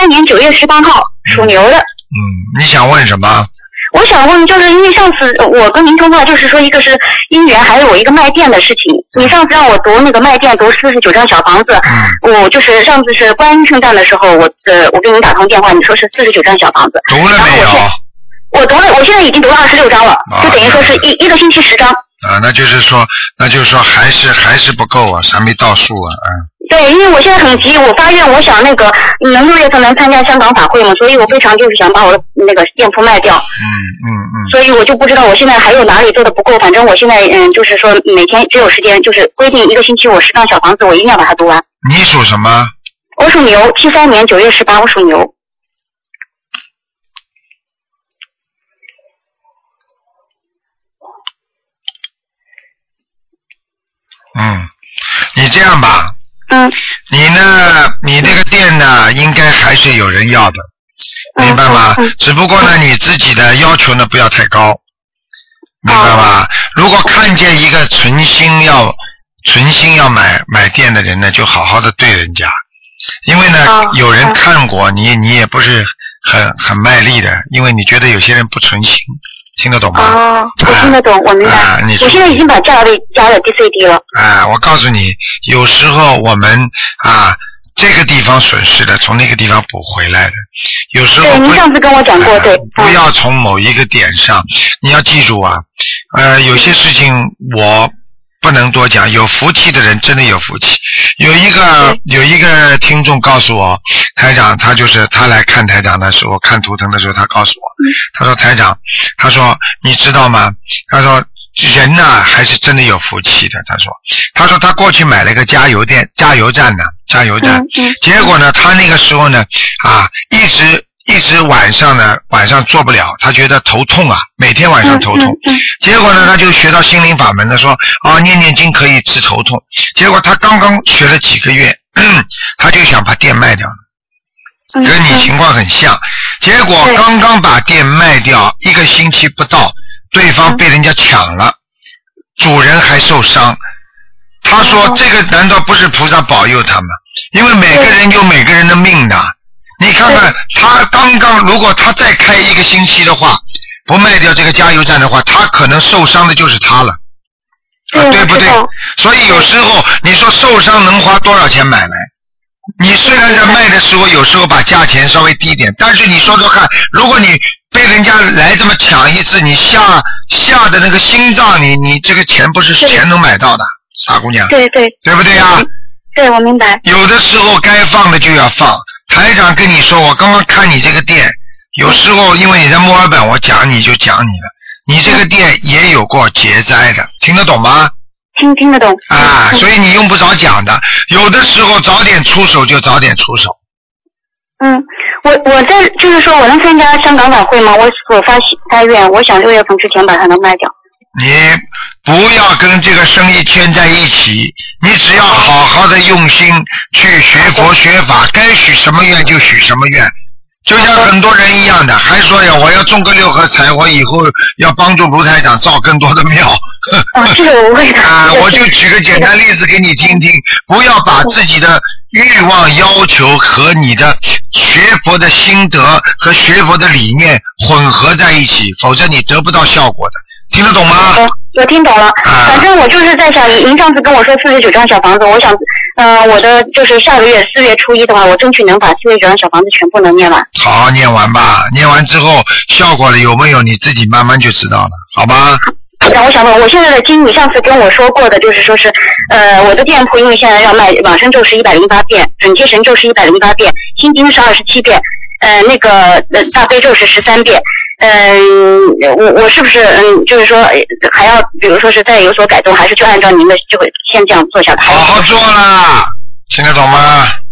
73年9月18号，属牛的。 你想问什么？ 我想问，就是因为上次我跟您通话，就是说一个是姻缘，还有我一个卖店的事情。你上次让我读那个卖店，读49张小房子。我就是上次是观音圣诞的时候，我给您打通电话，你说是49张小房子。 读了没有？ 我读了，我现在已经读了26张了，就等于说是一个星期10张。 那就是说还是不够啊，还没到数啊。 对，因为我现在很急，我发愿，我想那个能6月份能参加香港法会嘛，所以我非常就是想把我的那个店铺卖掉。所以我就不知道我现在还有哪里做的不够，反正我现在就是说每天只有时间，就是规定一个星期我10张小房子，我一定要把它读完。 你属什么？ 我属牛，73年9月18，我属牛。 你这样吧。你呢？你这个店呢，应该还是有人要的，明白吗？只不过呢，你自己的要求呢不要太高，明白吗？如果看见一个存心要买店的人呢，就好好的对人家，因为呢，有人看过你也不是很卖力的，因为你觉得有些人不存心。听得懂吗？ 我听得懂，我明白。我现在已经把价位加了 DCD 了。 我告诉你，有时候我们这个地方损失的，从那个地方补回来的。有时候对，您上次跟我讲过，对。 不要从某一个点上，你要记住啊，有些事情我不能多讲，有福气的人真的有福气。有一个听众告诉我，台长他来看台长的时候，看图腾的时候，他告诉我，他说台长，他说你知道吗？他说人呐还是真的有福气的。他说他过去买了个加油站，结果呢，他那个时候呢一直晚上做不了，他觉得头痛啊，每天晚上头痛。结果呢，他就学到心灵法门的，说念经可以治头痛。结果他刚刚学了几个月，他就想把店卖掉了，跟你情况很像。结果刚刚把店卖掉1个星期不到，对方被人家抢了，主人还受伤。他说这个难道不是菩萨保佑他吗？因为每个人有每个人的命的。你看看他刚如果他再开1个星期的话，不卖掉这个加油站的话，他可能受伤的就是他了，对不对？所以有时候你说受伤能花多少钱买来？你虽然在卖的时候有时候把价钱稍微低一点，但是你说说看，如果你被人家来这么抢一次，你下的那个心脏，你这个钱不是钱能买到的，傻姑娘。对不对啊？ 对，我明白。 有的时候该放的就要放。台长跟你说，我刚刚看你这个店，有时候因为你在墨尔本，我讲你就讲你了。你这个店也有过结灾的，听得懂吗？ 听得懂。 所以你用不着讲的，有的时候早点出手就早点出手。 我在就是说我能参加香港晚会吗？我发愿，我想6月份之前把它能卖掉。 你不要跟这个生意牵在一起，你只要好好的用心去学佛学法，该许什么愿就许什么愿。就像很多人一样的，还说呀，我要中个6合彩，我以后要帮助卢台长造更多的庙。 这个我会的。 我就举个简单例子给你听听，不要把自己的欲望要求和你的学佛的心得和学佛的理念混合在一起，否则你得不到效果的。听得懂吗？ 我听懂了。反正我就是在想，您上次跟我说49张小房子，我想我的就是下个月4月初1的话，我争取能把49张小房子全部能念完。 好，念完吧。念完之后效果了有没有，你自己慢慢就知道了，好吧？ 然后我想问，我现在的经，你上次跟我说过的，就是说是我的店铺因为现在要卖往生咒是108遍，准提神咒是108遍，心经是27遍，那个大悲咒是13遍。我是不是就是说还要比如说是再有所改动，还是就按照您的就会先这样做下来？ 好好做啦，听得懂吗？